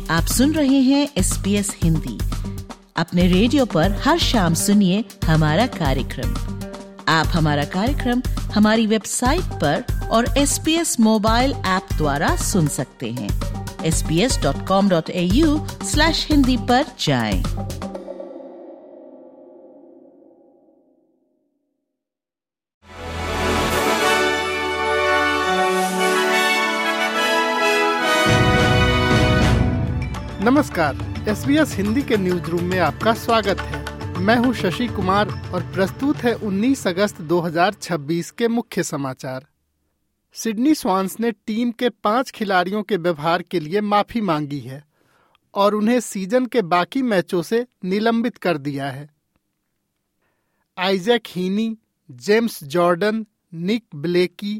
आप सुन रहे हैं SBS हिंदी। अपने रेडियो पर हर शाम सुनिए हमारा कार्यक्रम। आप हमारा कार्यक्रम हमारी वेबसाइट पर और SBS मोबाइल ऐप द्वारा सुन सकते हैं। sbs.com.au/hindi पर जाएं। नमस्कार, SBS हिंदी के न्यूज रूम में आपका स्वागत है। मैं हूं शशि कुमार और प्रस्तुत है 19 अगस्त 2026 के मुख्य समाचार। सिडनी स्वान्स ने टीम के 5 खिलाड़ियों के व्यवहार के लिए माफी मांगी है और उन्हें सीजन के बाकी मैचों से निलंबित कर दिया है। Isaac Heeney, James Jordan, Nick Blakey,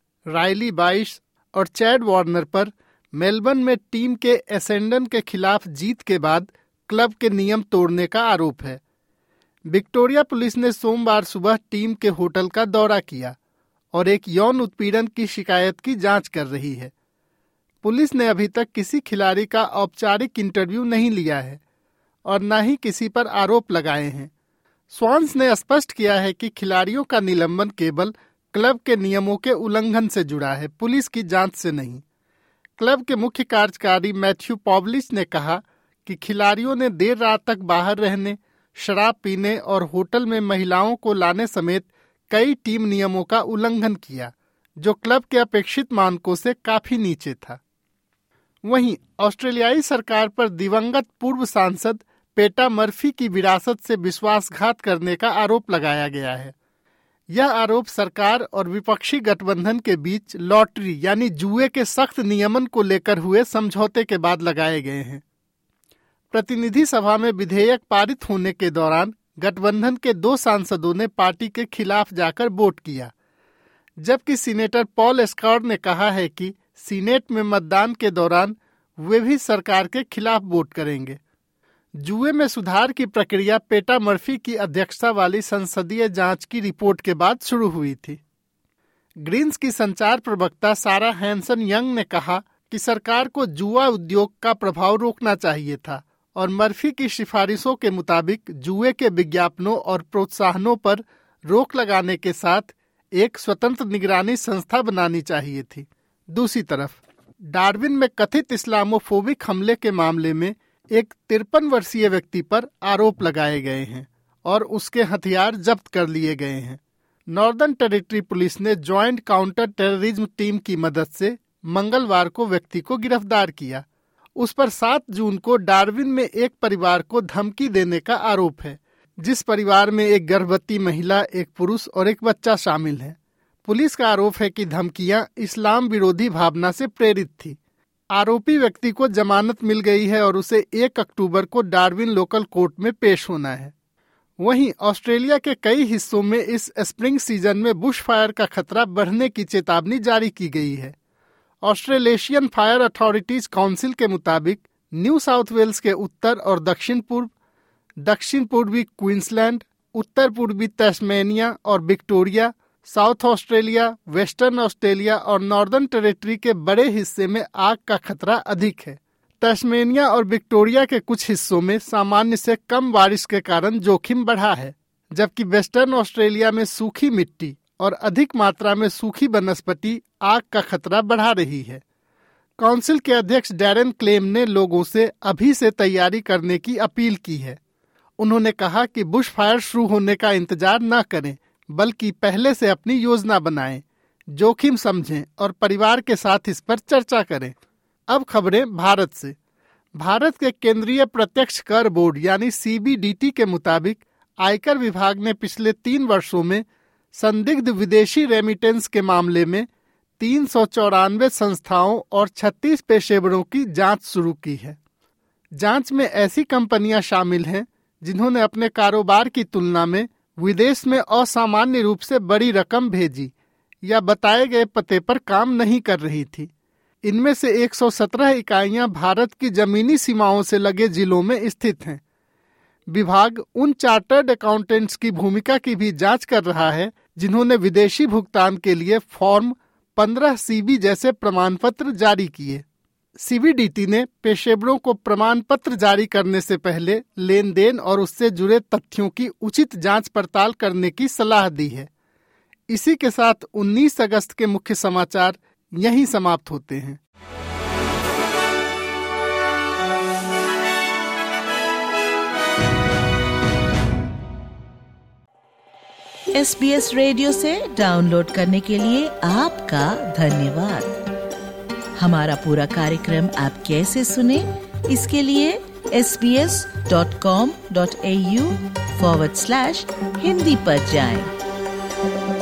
Riley Bice और चैड वार्नर पर मेलबर्न में टीम के एसेंडन के खिलाफ जीत के बाद क्लब के नियम तोड़ने का आरोप है। विक्टोरिया पुलिस ने सोमवार सुबह टीम के होटल का दौरा किया और एक यौन उत्पीड़न की शिकायत की जांच कर रही है। पुलिस ने अभी तक किसी खिलाड़ी का औपचारिक इंटरव्यू नहीं लिया है और न ही किसी पर आरोप लगाए हैं। स्वान्स ने स्पष्ट किया है कि खिलाड़ियों का निलंबन केवल क्लब के नियमों के उल्लंघन से जुड़ा है, पुलिस की जांच से नहीं। क्लब के मुख्य कार्यकारी मैथ्यू पॉवलिच ने कहा कि खिलाड़ियों ने देर रात तक बाहर रहने, शराब पीने और होटल में महिलाओं को लाने समेत कई टीम नियमों का उल्लंघन किया, जो क्लब के अपेक्षित मानकों से काफी नीचे था। वहीं ऑस्ट्रेलियाई सरकार पर दिवंगत पूर्व सांसद पेटा मर्फी की विरासत से विश्वासघात करने का आरोप लगाया गया है। यह आरोप सरकार और विपक्षी गठबंधन के बीच लॉटरी यानी जुए के सख्त नियमन को लेकर हुए समझौते के बाद लगाए गए हैं। प्रतिनिधि सभा में विधेयक पारित होने के दौरान गठबंधन के 2 सांसदों ने पार्टी के खिलाफ जाकर वोट किया, जबकि सीनेटर पॉल एस्कॉर्ट ने कहा है कि सीनेट में मतदान के दौरान वे भी सरकार के खिलाफ वोट करेंगे। जुए में सुधार की प्रक्रिया पेटा मर्फी की अध्यक्षता वाली संसदीय जांच की रिपोर्ट के बाद शुरू हुई थी। ग्रीन्स की संचार प्रवक्ता सारा हैंसन यंग ने कहा कि सरकार को जुआ उद्योग का प्रभाव रोकना चाहिए था और मर्फी की सिफारिशों के मुताबिक जुए के विज्ञापनों और प्रोत्साहनों पर रोक लगाने के साथ एक स्वतंत्र निगरानी संस्था बनानी चाहिए थी। दूसरी तरफ डार्विन में कथित इस्लामोफोबिक हमले के मामले में एक 53 वर्षीय व्यक्ति पर आरोप लगाए गए हैं और उसके हथियार जब्त कर लिए गए हैं। नॉर्दर्न टेरिटरी पुलिस ने ज्वाइंट काउंटर टेररिज्म टीम की मदद से मंगलवार को व्यक्ति को गिरफ्तार किया। उस पर 7 जून को डार्विन में एक परिवार को धमकी देने का आरोप है, जिस परिवार में एक गर्भवती महिला, एक पुरुष और एक बच्चा शामिल है। पुलिस का आरोप है कि धमकियां इस्लाम विरोधी भावना से प्रेरित थी। आरोपी व्यक्ति को जमानत मिल गई है और उसे 1 अक्टूबर को डार्विन लोकल कोर्ट में पेश होना है। वहीं ऑस्ट्रेलिया के कई हिस्सों में इस स्प्रिंग सीजन में बुश फायर का खतरा बढ़ने की चेतावनी जारी की गई है। ऑस्ट्रेलेशियन फायर अथॉरिटीज काउंसिल के मुताबिक न्यू साउथ वेल्स के उत्तर और दक्षिण पूर्व, दक्षिण पूर्वी क्वींसलैंड, उत्तर पूर्वी तस्मेनिया और Victoria, South Australia, Western Australia और नॉर्दर्न टेरिटरी के बड़े हिस्से में आग का खतरा अधिक है। तस्मेनिया और विक्टोरिया के कुछ हिस्सों में सामान्य से कम बारिश के कारण जोखिम बढ़ा है, जबकि वेस्टर्न ऑस्ट्रेलिया में सूखी मिट्टी और अधिक मात्रा में सूखी वनस्पति आग का खतरा बढ़ा रही है। काउंसिल के अध्यक्ष डैरेन क्लेम ने लोगों से अभी से तैयारी करने की अपील की है। उन्होंने कहा कि बुश फायर शुरू होने का इंतजार न करें, बल्कि पहले से अपनी योजना बनाएं, जोखिम समझें और परिवार के साथ इस पर चर्चा करें। अब खबरें भारत से। भारत के केंद्रीय प्रत्यक्ष कर बोर्ड यानी CBDT के मुताबिक आयकर विभाग ने पिछले 3 वर्षों में संदिग्ध विदेशी रेमिटेंस के मामले में 394 संस्थाओं और 36 पेशेवरों की जांच शुरू की है। जांच में ऐसी कंपनियां शामिल हैं जिन्होंने अपने कारोबार की तुलना में विदेश में असामान्य रूप से बड़ी रकम भेजी या बताए गए पते पर काम नहीं कर रही थी। इनमें से 117 इकाइयां भारत की जमीनी सीमाओं से लगे जिलों में स्थित हैं। विभाग उन चार्टर्ड अकाउंटेंट्स की भूमिका की भी जांच कर रहा है जिन्होंने विदेशी भुगतान के लिए फॉर्म 15 CB जैसे प्रमाण पत्र जारी किए। सीबीडीटी ने पेशेवरों को प्रमाण पत्र जारी करने से पहले लेन देन और उससे जुड़े तथ्यों की उचित जांच पड़ताल करने की सलाह दी है। इसी के साथ 19 अगस्त के मुख्य समाचार यहीं समाप्त होते हैं। SBS रेडियो से डाउनलोड करने के लिए आपका धन्यवाद। हमारा पूरा कार्यक्रम आप कैसे सुने, इसके लिए sbs.com.au/hindi पर जाएं।